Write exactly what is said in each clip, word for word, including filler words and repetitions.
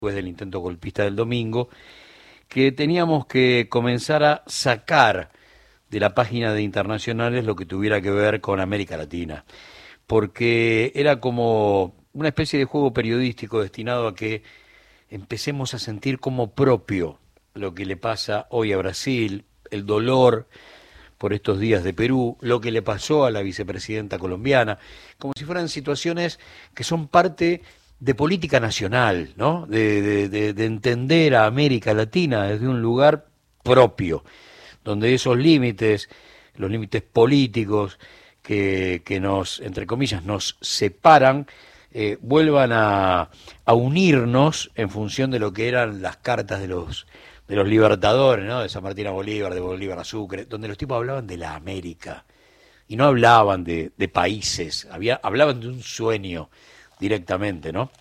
después del intento golpista del domingo, que teníamos que comenzar a sacar de la página de internacionales lo que tuviera que ver con América Latina, porque era como una especie de juego periodístico destinado a que empecemos a sentir como propio lo que le pasa hoy a Brasil, el dolor por estos días de Perú, lo que le pasó a la vicepresidenta colombiana, como si fueran situaciones que son parte de política nacional, ¿no? De, de, de, de entender a América Latina desde un lugar propio, donde esos límites, los límites políticos que, que nos, entre comillas, nos separan, eh, vuelvan a, a unirnos en función de lo que eran las cartas de los de los libertadores, ¿no? De San Martín a Bolívar, de Bolívar a Sucre, donde los tipos hablaban de la América y no hablaban de, de países, había, hablaban de un sueño directamente, ¿no?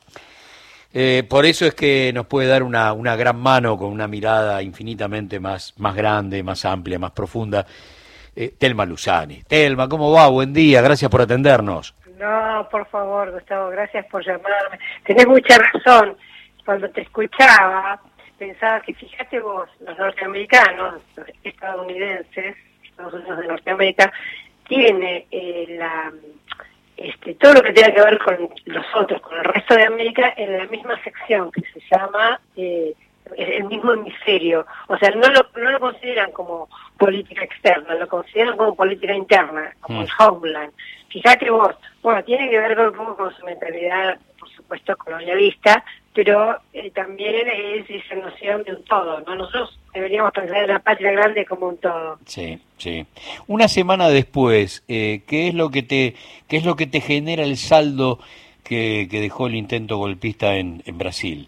Eh, por eso es que nos puede dar una, una gran mano con una mirada infinitamente más, más grande, más amplia, más profunda, eh, Telma Luzani. Telma, ¿cómo va? Buen día, gracias por atendernos. No, por favor, Gustavo, gracias por llamarme. Tenés mucha razón. Cuando te escuchaba, pensaba que, fíjate vos, los norteamericanos, los estadounidenses, Estados Unidos de Norteamérica, tiene eh, la... Este, todo lo que tenga que ver con los otros, con el resto de América, en la misma sección que se llama eh, el mismo hemisferio. O sea, no lo, no lo consideran como política externa, lo consideran como política interna, como mm. el Homeland. Fíjate vos, bueno, tiene que ver con, un poco con su mentalidad, por supuesto, colonialista, pero eh, también es esa noción de un todo, ¿no? Nosotros deberíamos pensar en la patria grande como un todo. Sí, sí. Una semana después, eh, ¿qué es lo que te qué es lo que te genera el saldo que, que dejó el intento golpista en, en Brasil?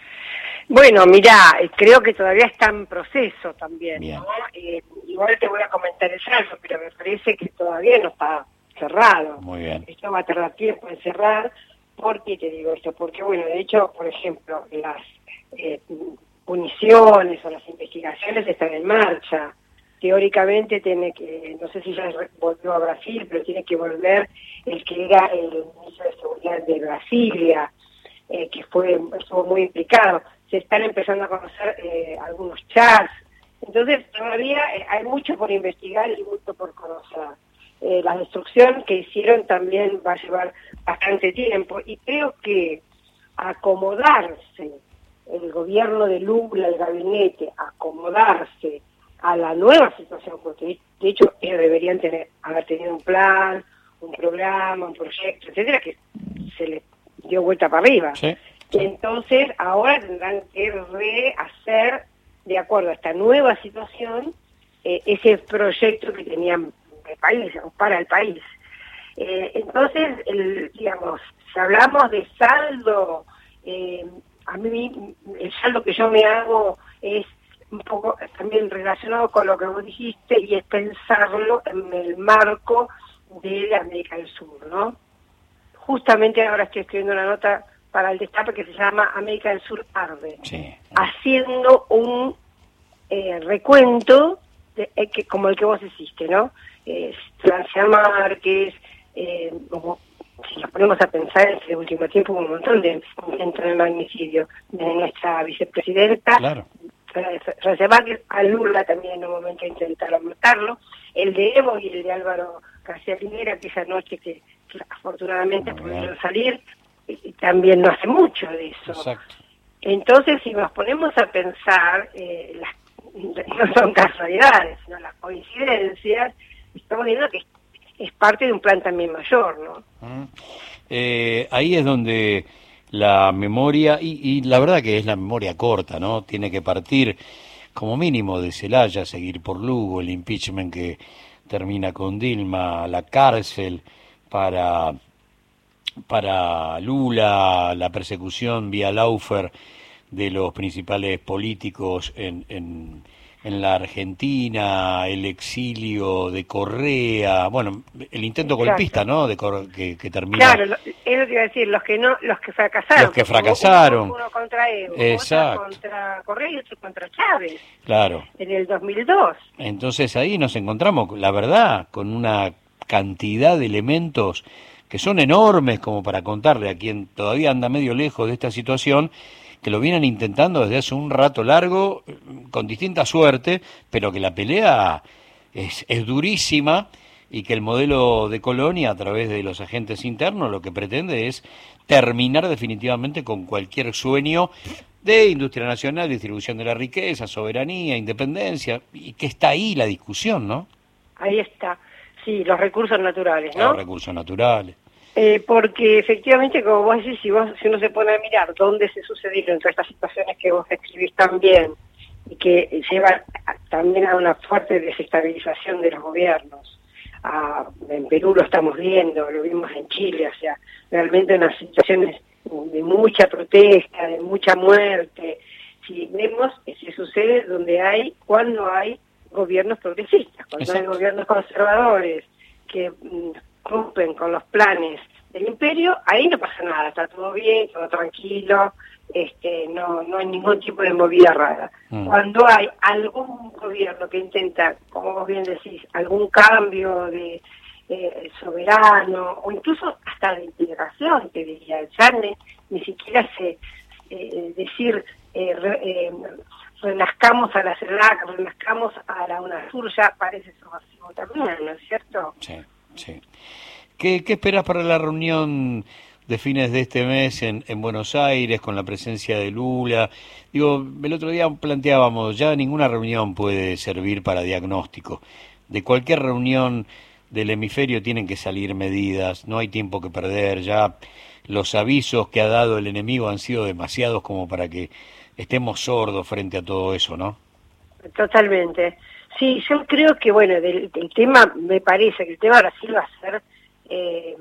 Bueno, mirá, creo que todavía está en proceso también, Bien. ¿no? Eh, igual te voy a comentar el saldo, pero me parece que todavía no está cerrado. Muy bien. Esto va a tardar tiempo en cerrar. ¿Por qué te digo esto? Porque, bueno, de hecho, por ejemplo, las eh, puniciones o las investigaciones están en marcha. Teóricamente tiene que, no sé si ya volvió a Brasil, pero tiene que volver el que era el ministro de Seguridad de Brasilia, eh, que fue estuvo muy implicado. Se están empezando a conocer eh, algunos chats. Entonces, todavía eh, hay mucho por investigar y mucho por conocer. Eh, la destrucción que hicieron también va a llevar bastante tiempo y creo que acomodarse el gobierno de Lula, el gabinete, acomodarse a la nueva situación, porque de hecho ellos deberían tener, haber tenido un plan, un programa, un proyecto, etcétera, que se les dio vuelta para arriba. Sí, sí. Entonces ahora tendrán que rehacer, de acuerdo a esta nueva situación, eh, ese proyecto que tenían el país, o para el país. Eh, entonces, el, digamos, si hablamos de saldo, eh, a mí el saldo que yo me hago es un poco también relacionado con lo que vos dijiste y es pensarlo en el marco de América del Sur, ¿no? Justamente ahora estoy escribiendo una nota para el Destape que se llama América del Sur arde, sí. haciendo un eh, recuento de, eh, que, como el que vos hiciste, ¿no? Eh, Francia Márquez, eh, como, si nos ponemos a pensar en este último tiempo, un montón de intentos de magnicidio de nuestra vicepresidenta, Claro. Francia Márquez, a Lula también en un momento intentaron matarlo, el de Evo y el de Álvaro García Linera, que esa noche que, que afortunadamente pudieron salir, y, y también no hace mucho de eso. Exacto. Entonces, si nos ponemos a pensar, eh, las, no son casualidades, sino las coincidencias, estamos viendo que es parte de un plan también mayor, ¿no? Mm. Eh, ahí es donde la memoria, y, y la verdad que es la memoria corta, ¿no? Tiene que partir como mínimo de Celaya, seguir por Lugo, el impeachment que termina con Dilma, la cárcel para, para Lula, la persecución vía Laufer de los principales políticos en... en en la Argentina, el exilio de Correa, bueno, el intento Exacto. golpista, ¿no? De Cor que, que termina. Claro, lo, eso te iba a decir, los que no, los que fracasaron. Los que fracasaron. Uno, uno contra Evo, Exacto. otro contra Correa y otro contra Chávez. Claro. En el dos mil dos. Entonces ahí nos encontramos, la verdad, con una cantidad de elementos que son enormes como para contarle a quien todavía anda medio lejos de esta situación, que lo vienen intentando desde hace un rato largo, con distinta suerte, pero que la pelea es, es durísima y que el modelo de Colonia, a través de los agentes internos, lo que pretende es terminar definitivamente con cualquier sueño de industria nacional, distribución de la riqueza, soberanía, independencia, y que está ahí la discusión, ¿no? Ahí está, sí, los recursos naturales, ¿no? Los recursos naturales. Eh, porque efectivamente, como vos decís, si, vos, si uno se pone a mirar dónde se sucedieron todas estas situaciones que vos describís también, y que llevan a, también a una fuerte desestabilización de los gobiernos. A, en Perú lo estamos viendo, lo vimos en Chile, o sea, realmente unas situaciones de mucha protesta, de mucha muerte. Si vemos que se sucede donde hay, cuando hay gobiernos progresistas, cuando Exacto. hay gobiernos conservadores que mm, rompen con los planes del imperio, ahí no pasa nada, está todo bien, todo tranquilo, este, no, no hay ningún tipo de movida rara. Mm. Cuando hay algún gobierno que intenta, como vos bien decís, algún cambio de eh, soberano, o incluso hasta de integración, te diría, ya ni, ni siquiera se eh, decir eh, re, eh, renazcamos a la CELAC, renazcamos a la UNASUR, ya parece subversivo también, ¿no es cierto? Sí, sí. ¿Qué, qué esperas para la reunión de fines de este mes en, en Buenos Aires, con la presencia de Lula? Digo, el otro día planteábamos, ya ninguna reunión puede servir para diagnóstico. De cualquier reunión del hemisferio tienen que salir medidas, no hay tiempo que perder, ya los avisos que ha dado el enemigo han sido demasiados como para que estemos sordos frente a todo eso, ¿no? Totalmente. Sí, yo creo que, bueno, del, del tema, me parece que el tema Brasil va a ser eh,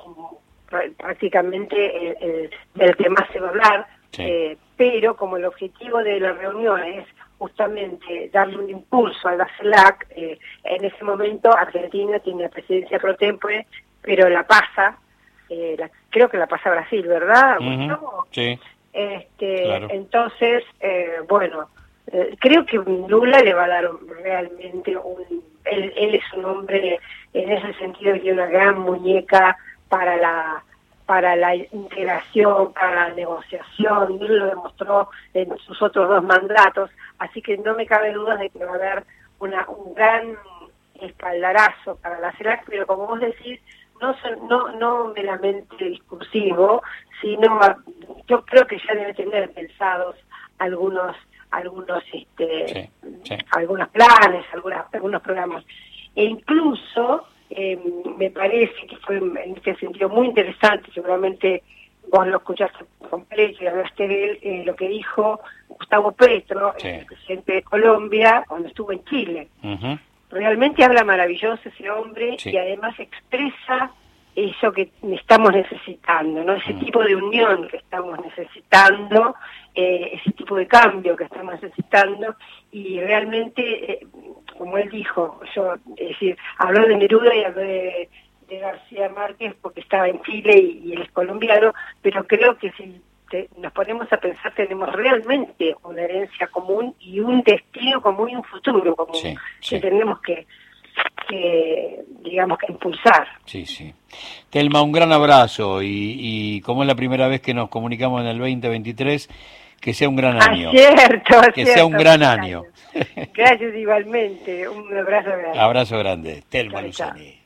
prácticamente el, el, del que más se va a hablar, sí. eh, pero como el objetivo de la reunión es justamente darle un impulso a la CELAC, eh, en ese momento Argentina tiene la presidencia pro tempore, pero la pasa, eh, la, creo que la pasa Brasil, ¿verdad? Uh-huh. Sí. Este, claro. Entonces, eh, bueno, eh, creo que Lula le va a dar un, realmente un... Él, él es un hombre, en ese sentido, que tiene una gran muñeca para la para la integración, para la negociación, y él lo demostró en sus otros dos mandatos, así que no me cabe duda de que va a haber una, un gran espaldarazo para la CELAC, pero como vos decís, no no no meramente discursivo, sino yo creo que ya debe tener pensados algunos algunos este sí, sí. algunos planes, algunas, algunos programas, e incluso eh, me parece que fue en este sentido muy interesante, seguramente vos lo escuchaste completo y hablaste de él, eh, lo que dijo Gustavo Petro, sí. el presidente de Colombia, cuando estuvo en Chile. Uh-huh. Realmente habla maravilloso ese hombre, sí. y además expresa eso que estamos necesitando, ¿no? Ese mm. tipo de unión que estamos necesitando, eh, ese tipo de cambio que estamos necesitando, y realmente, eh, como él dijo, yo, es decir, habló de Neruda y habló de, de García Márquez porque estaba en Chile y, y él es colombiano, pero creo que si te, nos ponemos a pensar, tenemos realmente una herencia común y un destino común y un futuro común, sí, sí. que tenemos que que digamos que impulsar. Sí, sí. Telma, un gran abrazo y, y como es la primera vez que nos comunicamos en el veinte veintitrés, que sea un gran año. Ah, cierto, que cierto, sea un gran año. Gracias igualmente, un abrazo grande. Abrazo grande. Telma Luzani.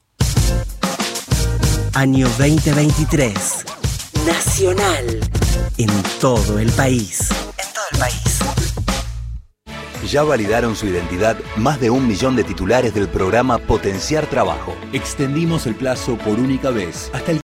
Año veinte veintitrés. Nacional. En todo el país. En todo el país. Ya validaron su identidad más de un millón de titulares del programa Potenciar Trabajo. Extendimos el plazo por única vez hasta el